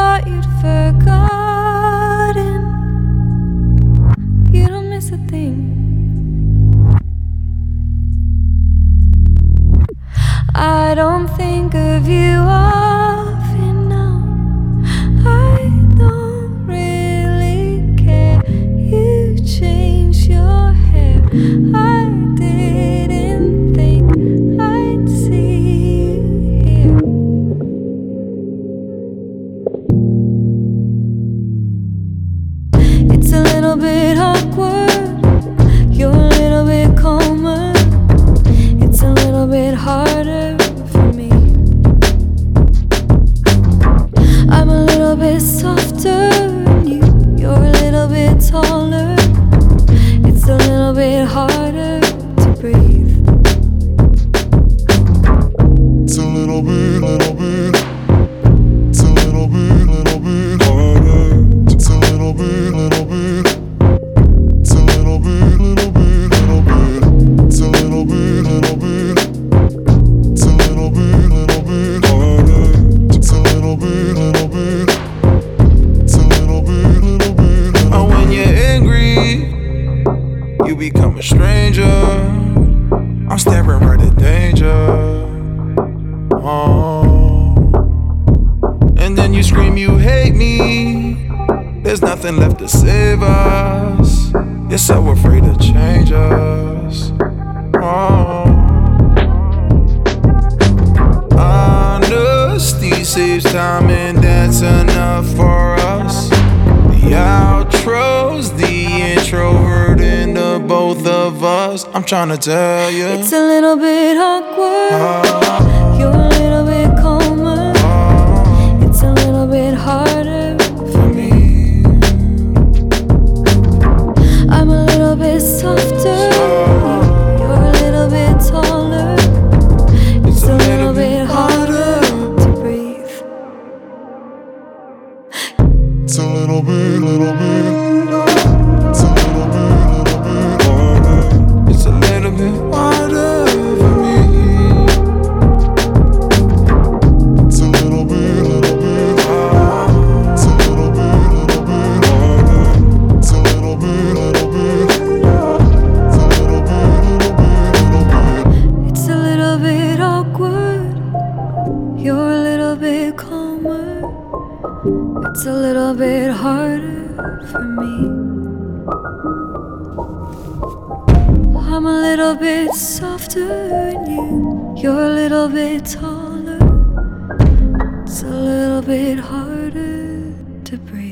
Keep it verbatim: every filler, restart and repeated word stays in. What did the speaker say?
thought you'd forgotten. You don't miss a thing. I don't think of you often now. I don't really care. You changed your hair. I didn't think I'd see you here. It's a little bit awkward. You're a little bit calmer. It's a little bit harder for me. I'm a little bit softer than you. You're a little bit taller. It's a little bit harder to breathe. It's a little bit, little bit. It's a little bit, little bit harder. It's a little bit, little bit. It's a little bit, little bit, little bit. It's a little bit, little bit. It's a little bit, little bit harder. It's a little bit, little bit. It's a little bit, little bit. And when you're angry, you become a stranger. I'm staring right at danger. Oh. And then you scream you hate me. There's nothing left to save us. You're so afraid to change us. Oh. Honesty saves time, and that's enough for us. The outro's the introvert in the both of us. I'm trying to tell you, It's a little bit awkward. oh, You're a little bit calmer. oh, It's a little bit harder for for me. me. I'm a little bit softer. You're a little bit taller. It's a little bit harder to breathe. It's a little bit, little bit. It's a little bit, little bit harder. It's a little bit harder for me. It's a little bit, little bit. It's a little bit, little bit harder. It's a little bit, little bit. It's a little bit, little bit, little bit. It's a little bit awkward. You're a little bit calmer. It's a little bit harder for me. I'm a little bit softer than you. You're a little bit taller. It's a little bit harder to breathe.